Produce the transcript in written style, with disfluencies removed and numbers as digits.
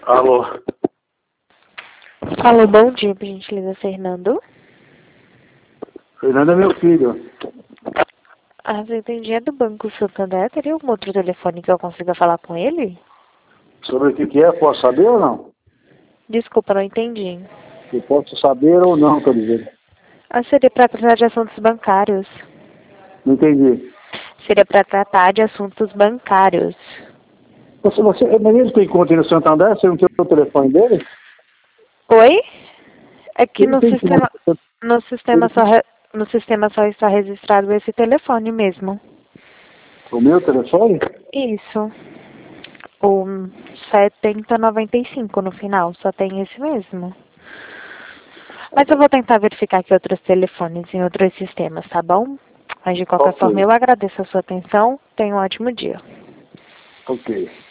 Alô? Alô, bom dia, por gentileza, Fernando. Fernando é meu filho. Você entendi, é do Banco Santander. Teria algum outro telefone que eu consiga falar com ele? Sobre o que é? Posso saber ou não? Desculpa, não entendi. Eu posso saber ou não, estou dizendo. Seria para tratar de assuntos bancários. Não entendi. Seria para tratar de assuntos bancários. Mas ele tem conta aí no Santander? Você não tem o telefone dele? Oi? É que Ele tem conta. no sistema no sistema só está registrado esse telefone mesmo. O meu telefone? Isso. O 7095 no final, só tem esse mesmo. Mas eu vou tentar verificar aqui outros telefones em outros sistemas, tá bom? Mas de qualquer Ok. forma, eu agradeço a sua atenção. Tenha um ótimo dia. Ok.